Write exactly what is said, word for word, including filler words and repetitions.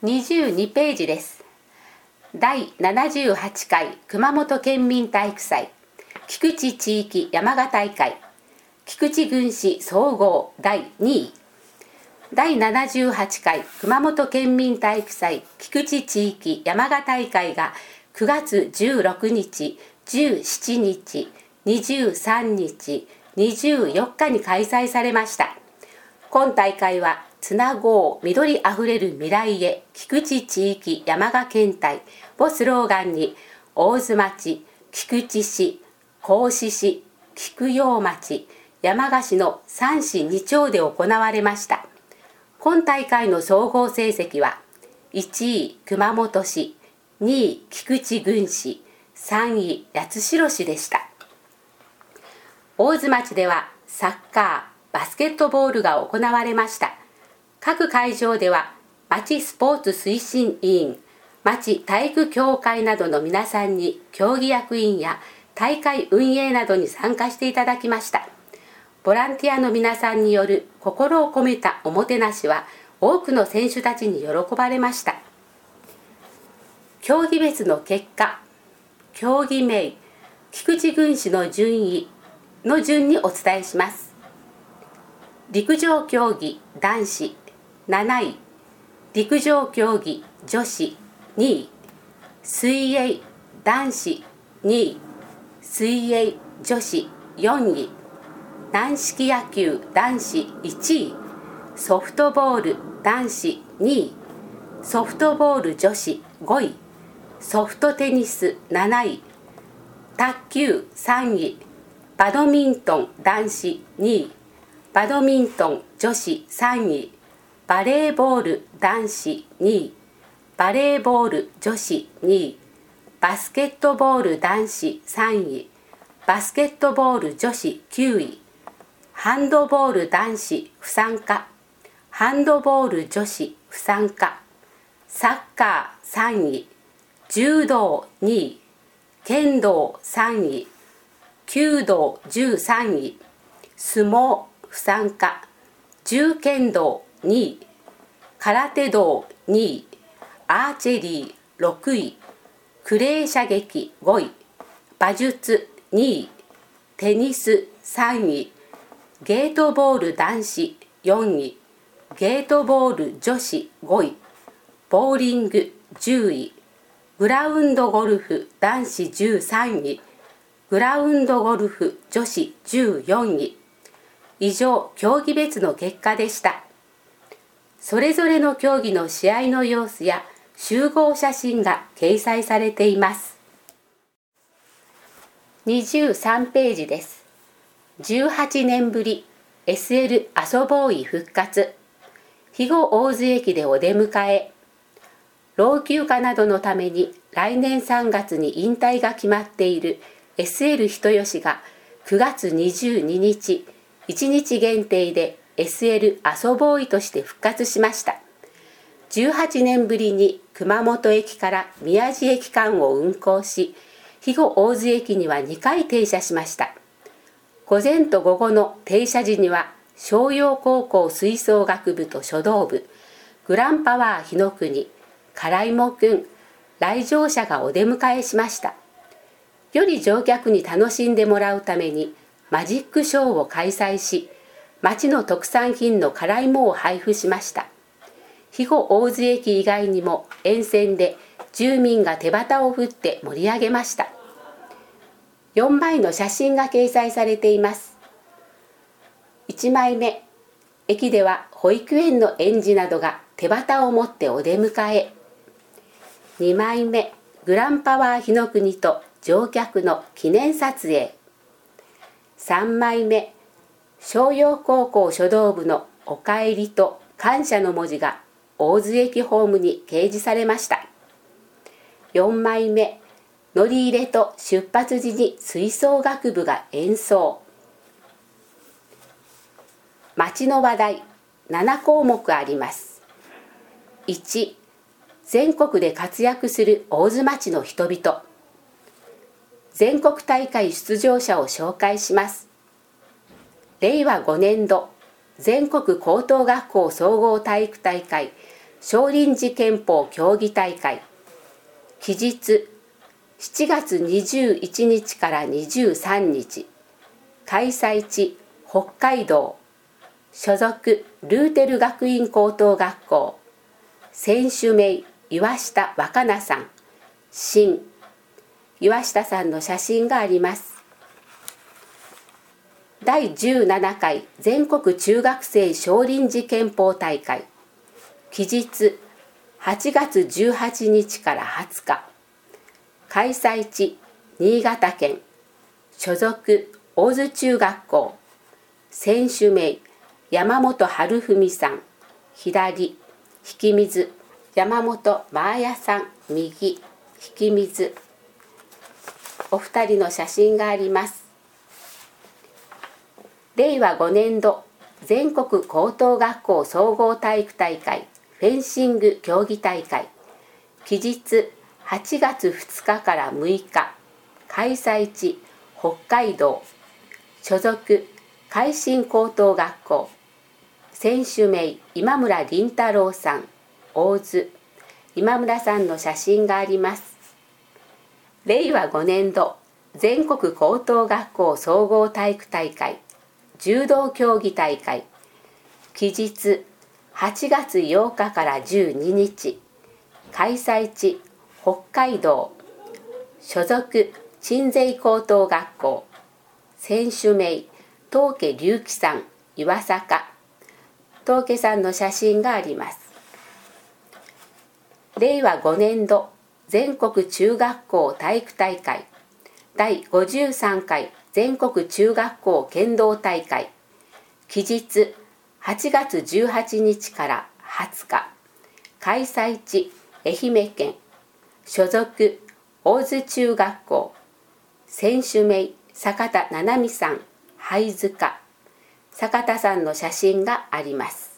にじゅうにページです。だいななじゅうはちかい熊本県民体育祭菊池地域山鹿大会菊池郡市総合だいにい、だいななじゅうはちかい熊本県民体育祭菊池地域山鹿大会がくがつじゅうろくにち、じゅうしちにち、にじゅうさんにち、にじゅうよっかに開催されました。今大会はつなごう緑あふれる未来へ菊池地域山鹿県体をスローガンに大津町、菊池市、合志市、菊陽町、山鹿市のさんしにちょうで行われました。今大会の総合成績はいちい熊本市、にい菊池郡市、さんい八代市でした。大津町ではサッカー、バスケットボールが行われました。各会場では町スポーツ推進委員、町体育協会などの皆さんに競技役員や大会運営などに参加していただきました。ボランティアの皆さんによる心を込めたおもてなしは多くの選手たちに喜ばれました。競技別の結果、競技名、菊池郡市の順位の順にお伝えします。陸上競技男子なない、陸上競技女子にい、水泳男子にい、水泳女子よんい、軟式野球男子いちい、ソフトボール男子にい、ソフトボール女子ごい、ソフトテニスなない、卓球さんい、バドミントン男子にい、バドミントン女子さんい、バレーボール男子にい、バレーボール女子にい、バスケットボール男子さんい、バスケットボール女子きゅうい、ハンドボール男子不参加、ハンドボール女子不参加、サッカーさんい、柔道にい、剣道さんい、弓道じゅうさんい、相撲不参加、銃剣道にい、空手道にい、アーチェリーろくい、クレー射撃ごい、馬術にい、テニスさんい、ゲートボール男子よんい、ゲートボール女子ごい、ボーリングじゅうい、グラウンドゴルフ男子じゅうさんい、グラウンドゴルフ女子じゅうよんい。以上、競技別の結果でした。それぞれの競技の試合の様子や集合写真が掲載されています。にじゅうさんページです。じゅうはちねんぶり エスエル 遊ぼうい復活。肥後大津駅でお出迎え。老朽化などのために来年さんがつに引退が決まっている エスエル 人吉がくがつにじゅうににち、いちにち限定で エスエル 遊ぼういとして復活しました。じゅうはちねんぶりに熊本駅から宮地駅間を運行し、肥後大津駅にはにかい停車しました。午前と午後の停車時には商陽高校吹奏楽部と書道部、グランパワー日の国、唐芋くん、来場者がお出迎えしました。より乗客に楽しんでもらうためにマジックショーを開催し、町の特産品の唐芋を配布しました。肥後大津駅以外にも沿線で住民が手旗を振って盛り上げました。よんまいの写真が掲載されています。いちまいめ、駅では保育園の園児などが手旗を持ってお出迎え。にまいめ、グランパワー日の国と乗客の記念撮影。さんまいめ、商陽高校書道部のおかえりと感謝の文字が大津駅ホームに掲示されました。よんまいめ、乗り入れと出発時に吹奏楽部が演奏。町の話題ななこうもくあります。いち、全国で活躍する大津町の人々。全国大会出場者を紹介します。れいわごねんど全国高等学校総合体育大会少林寺拳法競技大会。期日しちがつにじゅういちにちからにじゅうさんにち。開催地北海道。所属ルーテル学院高等学校。選手名岩下若菜さん。新。岩下さんの写真があります。だいじゅうななかい全国中学生少林寺拳法大会。期日はちがつじゅうはちにちからはつか。開催地新潟県。所属大津中学校。選手名山本春文さん。左。引き水。山本真彩さん。右。引き水。お二人の写真があります。れいわごねんど全国高等学校総合体育大会フェンシング競技大会。期日はちがつふつかからむいか。開催地北海道。所属海進高等学校。選手名今村凛太郎さん。大津。今村さんの写真があります。れいわごねんど全国高等学校総合体育大会柔道競技大会。期日はちがつようかからじゅうににち。開催地北海道。所属鎮西高等学校。選手名東家隆起さん。岩坂。東家さんの写真があります。れいわごねんど全国中学校体育大会だいごじゅうさんかい全国中学校剣道大会。期日はちがつじゅうはちにちからはつか。開催地愛媛県。所属大津中学校。選手名坂田七海さん。灰塚。坂田さんの写真があります。